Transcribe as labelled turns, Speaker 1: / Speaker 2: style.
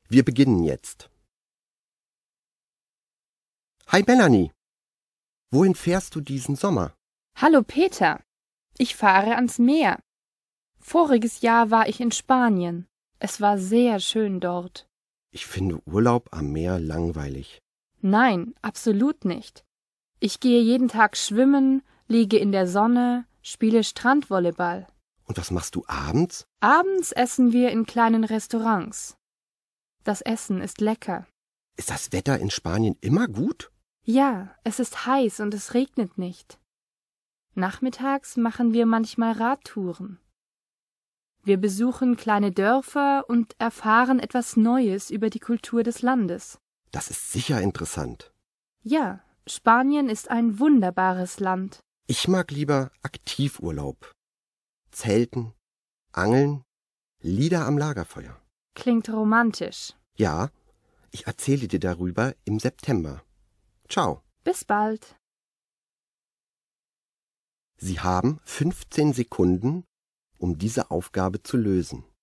Speaker 1: Wir beginnen jetzt. Hi Melanie, wohin fährst du diesen Sommer?
Speaker 2: Hallo Peter, ich fahre ans Meer. Voriges Jahr war ich in Spanien. Es war sehr schön dort.
Speaker 1: Ich finde Urlaub am Meer langweilig.
Speaker 2: Nein, absolut nicht. Ich gehe jeden Tag schwimmen, liege in der Sonne, spiele Strandvolleyball.
Speaker 1: Und was machst du abends?
Speaker 2: Abends essen wir in kleinen Restaurants. Das Essen ist lecker.
Speaker 1: Ist das Wetter in Spanien immer gut?
Speaker 2: Ja, es ist heiß und es regnet nicht. Nachmittags machen wir manchmal Radtouren. Wir besuchen kleine Dörfer und erfahren etwas Neues über die Kultur des Landes.
Speaker 1: Das ist sicher interessant.
Speaker 2: Ja, Spanien ist ein wunderbares Land.
Speaker 1: Ich mag lieber Aktivurlaub. Zelten, Angeln, Lieder am Lagerfeuer.
Speaker 2: Klingt romantisch.
Speaker 1: Ja, ich erzähle dir darüber im September. Ciao.
Speaker 2: Bis bald.
Speaker 1: Sie haben 15 Sekunden, um diese Aufgabe zu lösen.